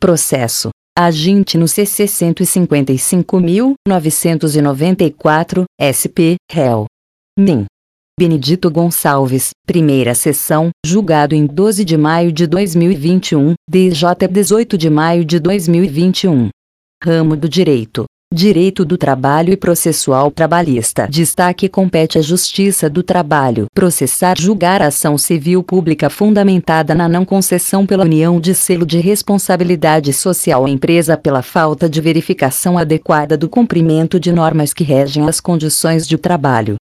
Processo. Aginte no CC 155.994, SP, réu. NIM. Benedito Gonçalves, primeira sessão, julgado em 12 de maio de 2021, DJ 18 de maio de 2021. Ramo do Direito. Direito do Trabalho e Processual Trabalhista. Destaque: compete à Justiça do Trabalho processar, julgar a ação civil pública fundamentada na não concessão pela União de selo de responsabilidade social à empresa pela falta de verificação adequada do cumprimento de normas que regem as condições de trabalho.